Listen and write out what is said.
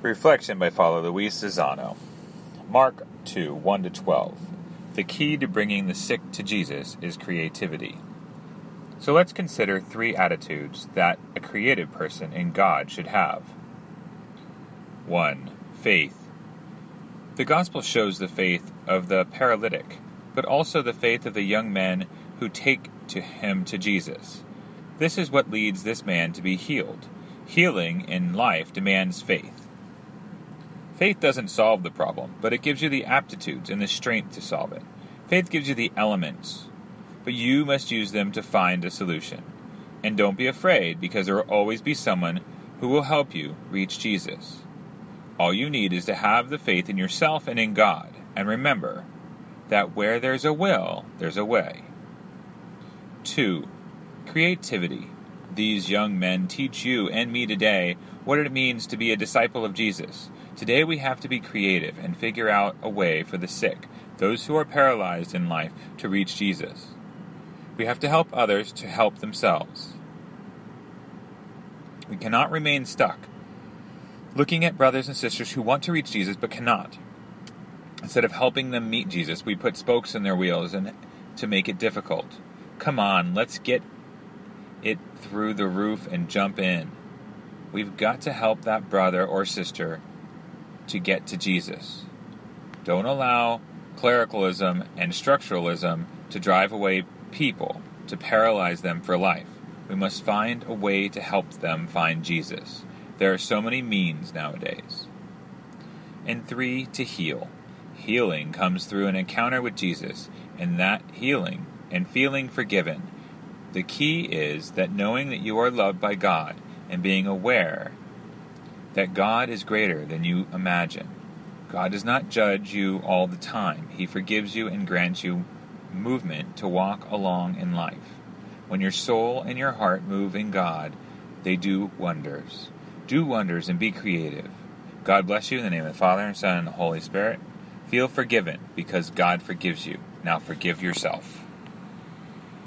Reflection by Father Luis Zizano. Mark 2, 1-12. The key to bringing the sick to Jesus is creativity. So let's consider 3 attitudes that a creative person in God should have. 1. Faith. The Gospel shows the faith of the paralytic, but also the faith of the young men who take him to Jesus. This is what leads this man to be healed. Healing in life demands faith. Faith doesn't solve the problem, but it gives you the aptitudes and the strength to solve it. Faith gives you the elements, but you must use them to find a solution. And don't be afraid, because there will always be someone who will help you reach Jesus. All you need is to have the faith in yourself and in God, and remember that where there's a will, there's a way. 2. Creativity. These young men teach you and me today what it means to be a disciple of Jesus. Today we have to be creative and figure out a way for the sick, those who are paralyzed in life, to reach Jesus. We have to help others to help themselves. We cannot remain stuck looking at brothers and sisters who want to reach Jesus but cannot. Instead of helping them meet Jesus, we put spokes in their wheels and to make it difficult. Come on, let's get it through the roof and jump in. We've got to help that brother or sister to get to Jesus. Don't allow clericalism and structuralism to drive away people, to paralyze them for life. We must find a way to help them find Jesus. There are so many means nowadays. And 3, to heal. Healing comes through an encounter with Jesus, and that healing and feeling forgiven. The key is that knowing that you are loved by God and being aware that God is greater than you imagine. God does not judge you all the time. He forgives you and grants you movement to walk along in life. When your soul and your heart move in God, they do wonders. Do wonders and be creative. God bless you in the name of the Father, and Son, and the Holy Spirit. Feel forgiven because God forgives you. Now forgive yourself.